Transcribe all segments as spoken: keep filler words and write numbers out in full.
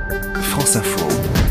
France Info.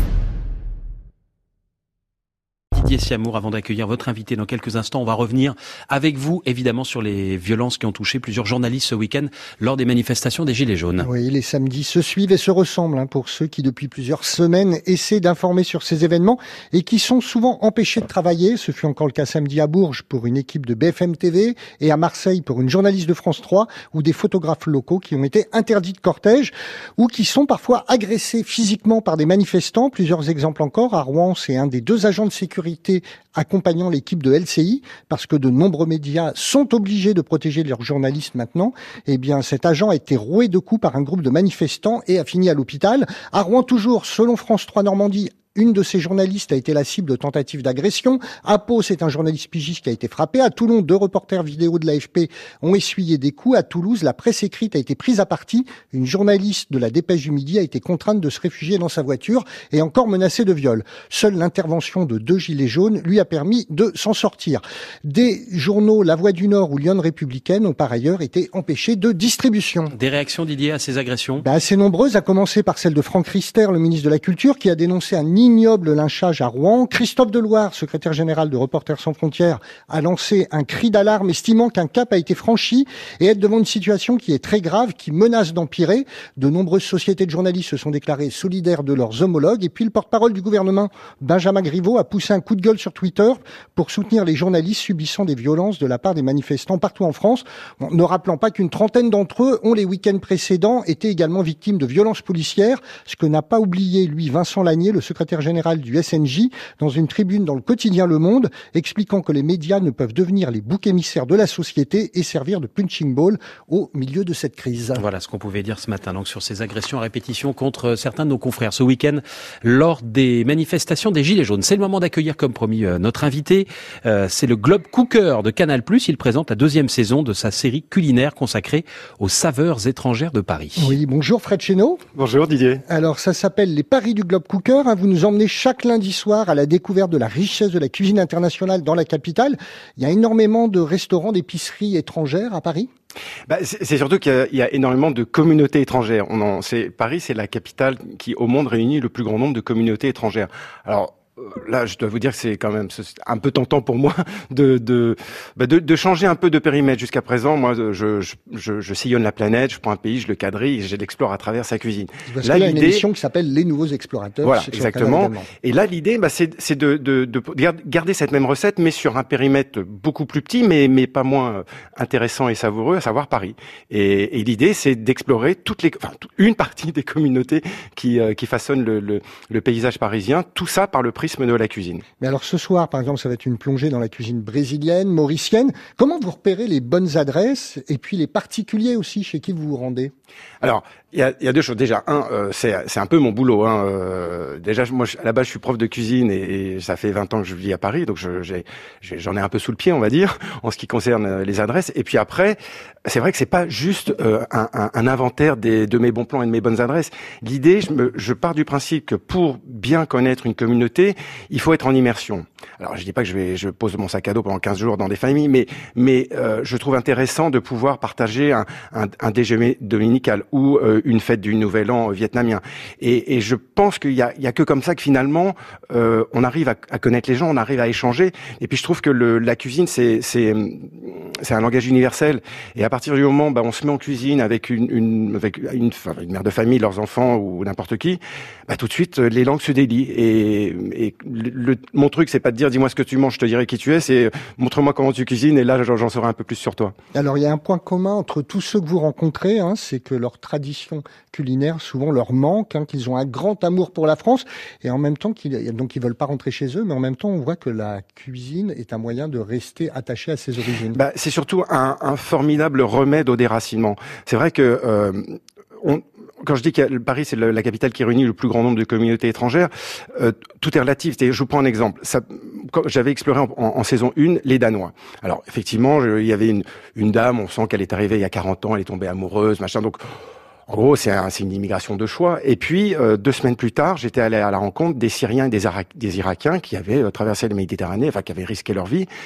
Didier Siamour, avant d'accueillir votre invité dans quelques instants, on va revenir avec vous évidemment sur les violences qui ont touché plusieurs journalistes ce week-end lors des manifestations des Gilets jaunes. Oui, les samedis se suivent et se ressemblent hein, pour ceux qui depuis plusieurs semaines essaient d'informer sur ces événements et qui sont souvent empêchés de travailler. Ce fut encore le cas samedi à Bourges pour une équipe de B F M T V et à Marseille pour une journaliste de France trois ou des photographes locaux qui ont été interdits de cortège ou qui sont parfois agressés physiquement par des manifestants. Plusieurs exemples encore. À Rouen, c'est un des deux agents de sécurité accompagnant l'équipe de L C I, parce que de nombreux médias sont obligés de protéger leurs journalistes maintenant. Eh bien, cet agent a été roué de coups par un groupe de manifestants et a fini à l'hôpital. À Rouen toujours, selon France trois Normandie, une de ces journalistes a été la cible de tentatives d'agression. À Pau, c'est un journaliste pigiste qui a été frappé. À Toulon, deux reporters vidéo de l'A F P ont essuyé des coups. À Toulouse, la presse écrite a été prise à partie. Une journaliste de la Dépêche du Midi a été contrainte de se réfugier dans sa voiture et encore menacée de viol. Seule l'intervention de deux gilets jaunes lui a permis de s'en sortir. Des journaux La Voix du Nord ou Lyon Républicaine ont par ailleurs été empêchés de distribution. Des réactions, Didier, à ces agressions ? Bah, assez nombreuses, à commencer par celle de Franck Riester, le ministre de la Culture, qui a dénoncé un ignoble lynchage à Rouen. Christophe Deloire, secrétaire général de Reporters sans frontières, a lancé un cri d'alarme estimant qu'un cap a été franchi et être devant une situation qui est très grave, qui menace d'empirer. De nombreuses sociétés de journalistes se sont déclarées solidaires de leurs homologues. Et puis le porte-parole du gouvernement, Benjamin Griveaux, a poussé un coup de gueule sur Twitter pour soutenir les journalistes subissant des violences de la part des manifestants partout en France, bon, ne rappelant pas qu'une trentaine d'entre eux ont les week-ends précédents été également victimes de violences policières, ce que n'a pas oublié, lui, Vincent Lagnier, le secrétaire général du S N J, dans une tribune dans le quotidien Le Monde, expliquant que les médias ne peuvent devenir les boucs émissaires de la société et servir de punching ball au milieu de cette crise. Voilà ce qu'on pouvait dire ce matin donc sur ces agressions à répétition contre certains de nos confrères ce week-end lors des manifestations des Gilets jaunes. C'est le moment d'accueillir comme promis notre invité. Euh, c'est le Globe Cooker de Canal plus. Il présente la deuxième saison de sa série culinaire consacrée aux saveurs étrangères de Paris. Oui, bonjour Fred Chéneau. Bonjour Didier. Alors ça s'appelle les Paris du Globe Cooker. Hein, vous nous emmenez chaque lundi soir à la découverte de la richesse de la cuisine internationale dans la capitale. Il y a énormément de restaurants, d'épiceries étrangères à Paris. Bah, c'est, c'est surtout qu'il y a, il y a énormément de communautés étrangères. On en, c'est, Paris, c'est la capitale qui, au monde, réunit le plus grand nombre de communautés étrangères. Alors, là, je dois vous dire que c'est quand même c'est un peu tentant pour moi de de, bah de de changer un peu de périmètre. Jusqu'à présent, moi, je, je je je sillonne la planète, je prends un pays, je le quadrille, et je l'explore à travers sa cuisine. Parce là, il y a une émission qui s'appelle Les Nouveaux Explorateurs. Voilà, exactement. Et là, l'idée, bah, c'est c'est de, de de garder cette même recette, mais sur un périmètre beaucoup plus petit, mais mais pas moins intéressant et savoureux, à savoir Paris. Et, et l'idée, c'est d'explorer toutes les, enfin, une partie des communautés qui euh, qui façonnent le, le le paysage parisien. Tout ça par le prisme de la cuisine. Mais alors ce soir, par exemple, ça va être une plongée dans la cuisine brésilienne, mauricienne. Comment vous repérez les bonnes adresses et puis les particuliers aussi chez qui vous vous rendez ? Alors, il y a, y a deux choses. Déjà, un, euh, c'est, c'est un peu mon boulot. Hein. Euh, déjà, moi, je, à la base, je suis prof de cuisine et, et ça fait vingt ans que je vis à Paris, donc je, j'ai, j'en ai un peu sous le pied, on va dire, en ce qui concerne les adresses. Et puis après, c'est vrai que c'est pas juste euh, un, un, un inventaire des, de mes bons plans et de mes bonnes adresses. L'idée, je, me, je pars du principe que pour bien connaître une communauté, il faut être en immersion. Alors, je dis pas que je vais, je pose mon sac à dos pendant quinze jours dans des familles, mais, mais euh, je trouve intéressant de pouvoir partager un, un, un déjeuner dominical ou euh, une fête du Nouvel An vietnamien. Et, et je pense qu'il y a, il y a que comme ça que finalement, euh, on arrive à, à connaître les gens, on arrive à échanger. Et puis je trouve que le, la cuisine, c'est, c'est, c'est un langage universel. Et à partir du moment, bah, on se met en cuisine avec une, une, avec une, enfin, une mère de famille, leurs enfants ou n'importe qui, bah, tout de suite les langues se délient. Et, et le, mon truc, c'est pas de dire dis-moi ce que tu manges, je te dirai qui tu es. C'est montre-moi comment tu cuisines et là, j'en saurai un peu plus sur toi. Alors il y a un point commun entre tous ceux que vous rencontrez, hein, c'est que leur tradition culinaire souvent leur manque, hein, qu'ils ont un grand amour pour la France et en même temps qu'ils donc ils veulent pas rentrer chez eux, mais en même temps on voit que la cuisine est un moyen de rester attaché à ses origines. Bah, c'est surtout un, un formidable remède au déracinement. C'est vrai que euh, on quand je dis que Paris c'est la capitale qui réunit le plus grand nombre de communautés étrangères, euh, tout est relatif. Je vous prends un exemple. Ça, quand j'avais exploré en, en, en saison un les Danois. Alors effectivement, je, il y avait une, une dame, on sent qu'elle est arrivée il y a quarante ans, elle est tombée amoureuse, machin. Donc en gros, c'est, un, c'est une immigration de choix. Et puis, euh, deux semaines plus tard, j'étais allé à la rencontre des Syriens et des, Ira- des Irakiens qui avaient euh, traversé la Méditerranée, enfin qui avaient risqué leur vie.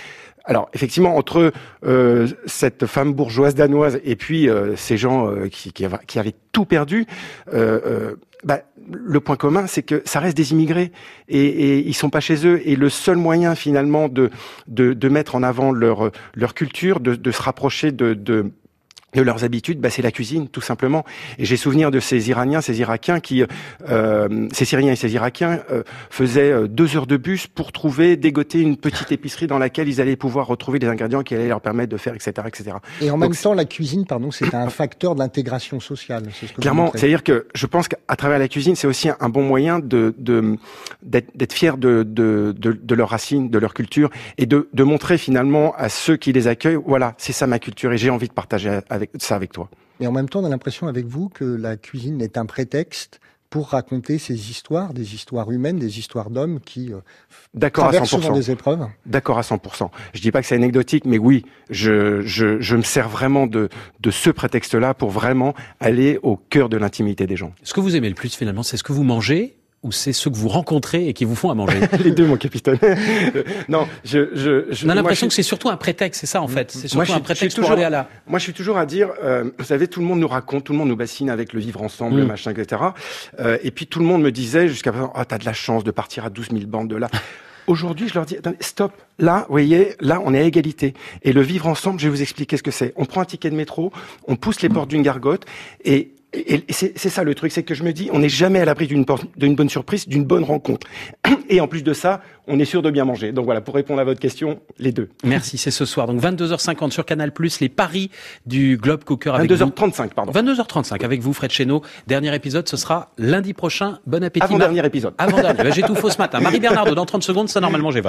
Alors effectivement, entre euh, cette femme bourgeoise danoise et puis euh, ces gens euh, qui, qui, qui avaient tout perdu, euh, euh, bah, le point commun, c'est que ça reste des immigrés et, et ils sont pas chez eux. Et le seul moyen finalement de de, de mettre en avant leur leur culture, de, de se rapprocher de, de de leurs habitudes, bah, c'est la cuisine, tout simplement. Et j'ai souvenir de ces Iraniens, ces Irakiens qui, euh, ces Syriens et ces Irakiens euh, faisaient deux heures de bus pour trouver, dégoter une petite épicerie dans laquelle ils allaient pouvoir retrouver des ingrédients qui allaient leur permettre de faire, et cetera, et cetera. Et en Donc, même temps, la cuisine, pardon, c'est un facteur de l'intégration sociale. C'est ce que clairement, c'est-à-dire que je pense qu'à travers la cuisine, c'est aussi un bon moyen de, de d'être, d'être fier de, de, de, de leurs racines, de leur culture, et de, de montrer finalement à ceux qui les accueillent, voilà, c'est ça ma culture, et j'ai envie de partager avec ça avec toi. Et en même temps, on a l'impression avec vous que la cuisine est un prétexte pour raconter ces histoires, des histoires humaines, des histoires d'hommes qui euh, D'accord traversent à cent pour cent. souvent des épreuves. D'accord à cent pour cent. Je dis pas que c'est anecdotique, mais oui, je, je, je me sers vraiment de, de ce prétexte-là pour vraiment aller au cœur de l'intimité des gens. Ce que vous aimez le plus finalement, c'est ce que vous mangez ou c'est ceux que vous rencontrez et qui vous font à manger? Les deux, mon capitaine. non, je, je, je On a l'impression moi, que c'est surtout un prétexte, c'est ça en fait. C'est surtout moi, je, un je prétexte toujours, pour aller à la... Moi, je suis toujours à dire, euh, vous savez, tout le monde nous raconte, tout le monde nous bassine avec le vivre ensemble, Mm. le machin, et cetera. Euh, et puis tout le monde me disait jusqu'à présent, ah, t'as de la chance de partir à douze mille bandes de là. Aujourd'hui, je leur dis, attendez, stop. Là, vous voyez, là, on est à égalité. Et le vivre ensemble, je vais vous expliquer ce que c'est. On prend un ticket de métro, on pousse les portes d'une gargote et Et c'est, c'est ça le truc, c'est que je me dis, on n'est jamais à l'abri d'une, d'une bonne surprise, d'une bonne rencontre. Et en plus de ça, on est sûr de bien manger. Donc voilà, pour répondre à votre question, les deux. Merci, c'est ce soir. Donc vingt-deux heures cinquante sur Canal plus, les paris du Globe Cooker avec vingt-deux heures trente-cinq, pardon. vingt-deux heures trente-cinq avec vous, Fred Chénaud. Dernier épisode, ce sera lundi prochain. Bon appétit. Avant-dernier épisode. Avant-dernier. J'ai tout faux ce matin. Marie Bernardo, dans trente secondes, ça normalement j'ai vingt.